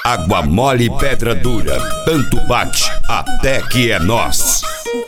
Água mole e pedra dura, tanto bate até que é nós.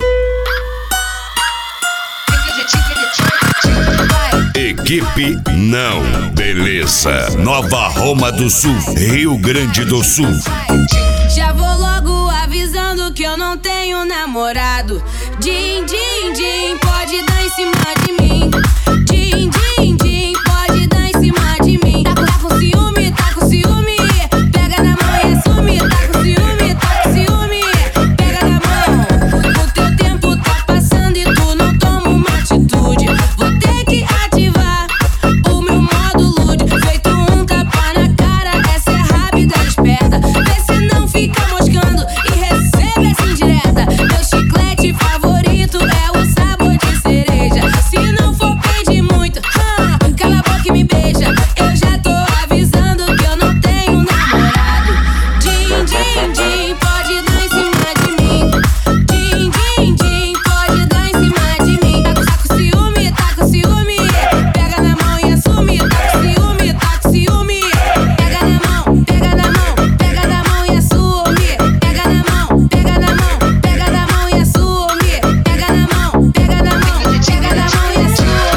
Equipe não, beleza. Nova Roma do Sul, Rio Grande do Sul. Já vou logo avisando que eu não tenho namorado. Din, din, din, pode dar em cima de mim. Din, din, din, pode dar em cima de mim. Tá com ciúme, tá com ciúme. Pega na mão e assume. Tá com ciúme, tá com ciúme. Pega na mão. O teu tempo tá passando e tu não toma uma atitude. Vou ter que ativar o meu modo lude. Feito um tapa na cara, essa é rápida e esperta. Vê se não fica moscando e recebe essa indireta. Meu chiclete favorito é o sabor de cereja. Se não for pedir muito, cala a boca e me beija. Eu já tô avisando que eu não tenho namorado. Din, din, din, pode dar em cima de mim. Din, din, din, pode dar em cima de mim. Tá com ciúme, tá com ciúme. Pega na mão e assume. Tá com ciúme, tá com ciúme. Pega na mão, pega na mão, pega na mão e assume. Pega na mão, pega na mão, pega na mão e assume. Pega na mão, pega na mão, pega na mão e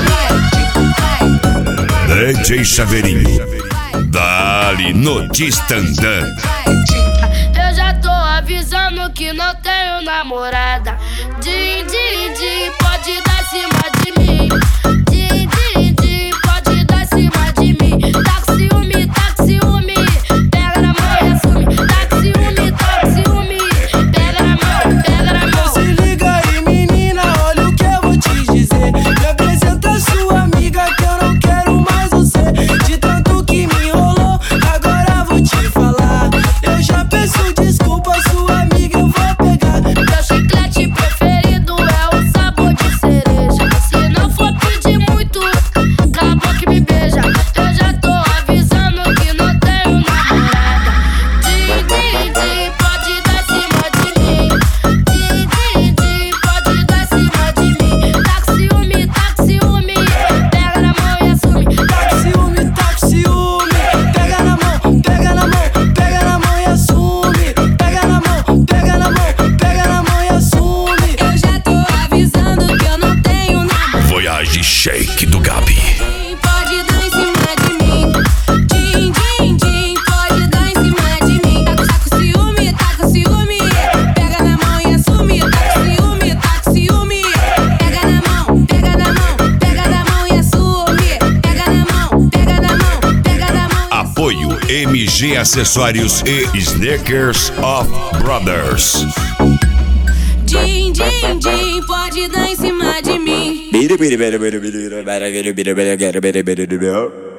assume. DJ Chaveirinho, dali no Distandã. Eu já tô avisando que não tenho namorada. Din, din, din, pode dar em cima de mim. Din, din, din, pode dar em cima de mim. Tá com ciúme, tá com ciúme. Pega na mão e assume. Tá com ciúme, tá com ciúme. Pega na mão, pega na mão. Se liga aí, menina, olha o que eu vou te dizer. Me apresenta sua amiga que eu não quero mais você. De tanto que me enrolou, agora vou te falar. Eu já peço desculpa, sua amiga eu vou pegar. Meu chiclete preferido é o sabor de cereja. Se não for pedir muito, cala a boca e me beija. Eu já tô avisando que não tenho namorada. Din, din, din, pode dar em cima de mim. Din, din, din, pode dar em cima de mim. Tá com ciúme, tá com ciúme. Pega na mão e assume. Tá com ciúme, tá com ciúme. Pega na mão, pega na mão, pega na mão e assume. Pega na mão, pega na mão, pega na mão e assume. Eu já tô avisando que eu não tenho namorado. Voyage Shake do Gabi. Pode dar em cima de mim. Din, din, din, pode dar em cima de mim. Tá com ciúme, tá com ciúme. Pega na mão e assume. Tá com ciúme, tá com ciúme. Pega na mão, pega na mão, pega na mão e assume. Pega na mão, pega na mão, pega na mão. Apoio MG Acessórios e Sneakers of Brothers. Din, din, din, pode dar em cima de mim.